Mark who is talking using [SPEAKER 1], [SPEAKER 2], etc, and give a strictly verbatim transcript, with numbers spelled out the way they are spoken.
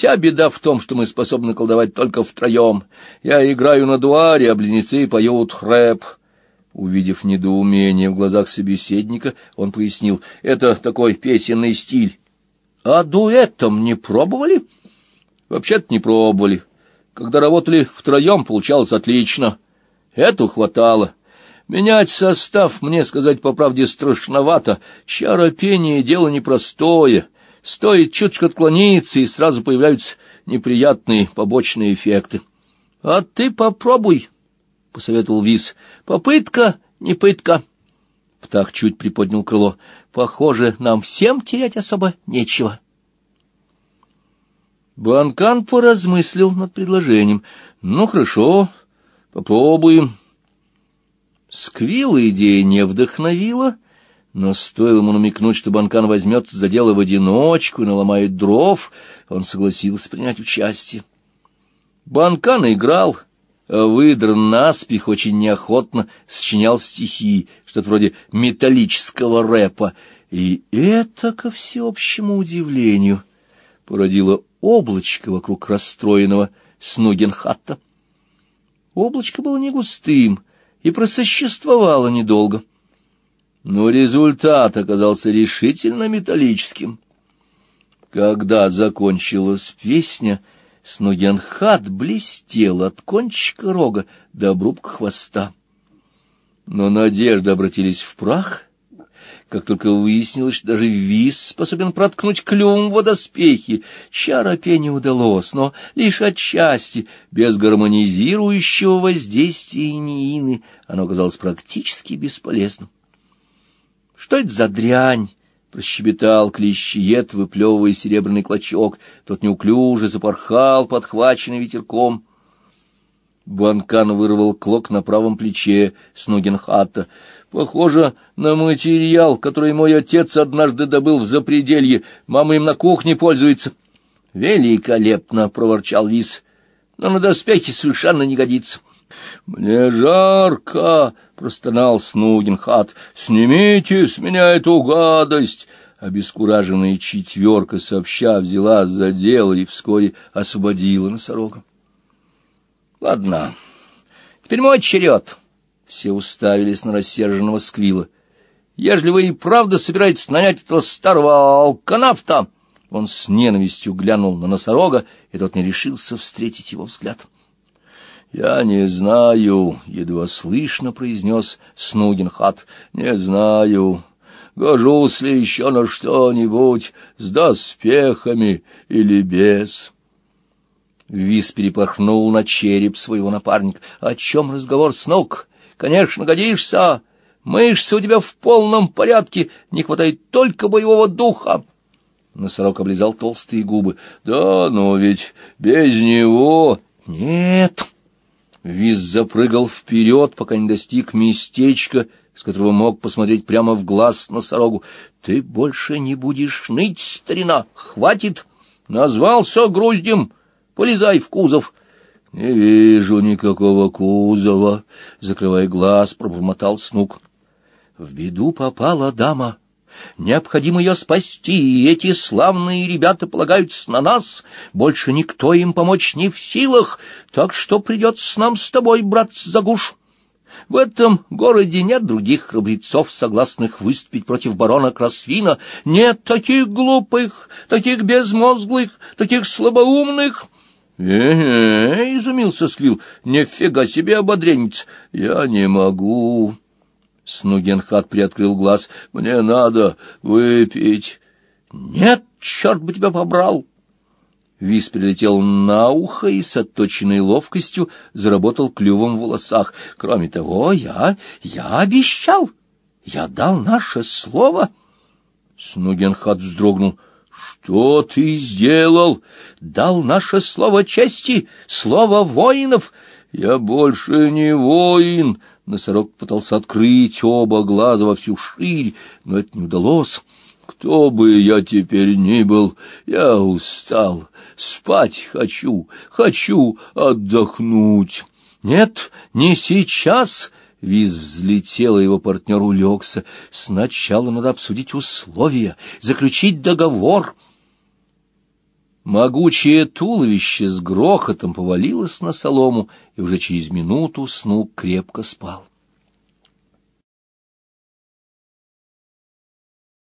[SPEAKER 1] Вся беда в том, что мы способны колдовать только втроем. Я играю на дуаре, а близнецы поют рэп». Увидев недоумение в глазах собеседника, он пояснил: «Это такой песенный стиль». «А дуэтом не пробовали?» «Вообще-то не пробовали. Когда работали втроем, получалось отлично. Эту хватало. Менять состав, мне сказать по правде, страшновато. Чаропение — дело непростое. Стоит чуточку отклониться, и сразу появляются неприятные побочные эффекты». «А ты попробуй», — посоветовал Виз. «Попытка не пытка». Птах чуть приподнял крыло. «Похоже, нам всем терять особо нечего». Банкан поразмыслил над предложением. «Ну, хорошо, попробуем». Сквилла идея не вдохновила, но стоило ему намекнуть, что Банкан возьмется за дело в одиночку и наломает дров, он согласился принять участие. Банкан играл, а выдран наспех очень неохотно сочинял стихи, что-то вроде металлического рэпа, и это, ко всеобщему удивлению, породило облачко вокруг расстроенного Снугенхатта. Облачко было не густым и просуществовало недолго, но результат оказался решительно металлическим. Когда закончилась песня, Снугенхатт блестел от кончика рога до обрубка хвоста. Но надежды обратились в прах, как только выяснилось, что даже Виз способен проткнуть клювом в водоспехи. Чаропение удалось, но лишь отчасти, без гармонизирующего воздействия Ниины, оно оказалось практически бесполезным. «Что это за дрянь?» — прощебетал клещиед, выплевывая серебряный клочок. Тот неуклюже запорхал, подхваченный ветерком. Банкан вырвал клок на правом плече Снугенхатта. «Похоже на материал, который мой отец однажды добыл в запределье. Мама им на кухне пользуется». «Великолепно!» — проворчал Виз. «Но на доспехи совершенно не годится». «Мне жарко!» — простонал Снугенхатт. «Снимите с меня эту гадость!» Обескураженная четверка сообща взяла за дело и вскоре освободила носорога. «Ладно, теперь мой черед». Все уставились на рассерженного Сквилла. «Ежели вы и правда собираетесь нанять этого старого алканавта...» Он с ненавистью глянул на носорога, и тот не решился встретить его взгляд. «Я не знаю», — едва слышно произнес Снугенхатт. «Не знаю, гожусь ли еще на что-нибудь, с доспехами или без». Виз перепорхнул на череп своего напарника. «О чем разговор, Снуг? Конечно, годишься. Мышцы у тебя в полном порядке, не хватает только боевого духа». Носорог облизал толстые губы. «Да, но ведь без него...» «Нет». Виз запрыгал вперед, пока не достиг местечка, с которого мог посмотреть прямо в глаз носорогу. «Ты больше не будешь ныть, старина! Хватит! Назвался груздем! Полезай в кузов!» «Не вижу никакого кузова», — закрывая глаз, пробормотал Снуг. «В беду попала дама. Необходимо ее спасти, и эти славные ребята полагаются на нас. Больше никто им помочь не в силах, так что придется нам с тобой, брат Загуш. В этом городе нет других храбрецов, согласных выступить против барона Красвина. Нет таких глупых, таких безмозглых, таких слабоумных». «Э-э-э», — изумился Сквилл, — «нифига себе ободренец! Я не могу». Снугенхатт приоткрыл глаз. «Мне надо выпить». «Нет, черт бы тебя побрал!» Виз прилетел на ухо и с отточенной ловкостью заработал клювом в волосах. «Кроме того, я... я обещал! Я дал наше слово!» Снугенхатт вздрогнул. «Что ты сделал?» «Дал наше слово чести, слово воинов». «Я больше не воин». Носорог пытался открыть оба глаза во всю ширь, но это не удалось. «Кто бы я теперь ни был, я устал, спать хочу, хочу отдохнуть». «Нет, не сейчас». Виз взлетел, и его партнер улегся. «Сначала надо обсудить условия, заключить договор». Могучее туловище с грохотом повалилось на солому, и уже через минуту Снук крепко спал.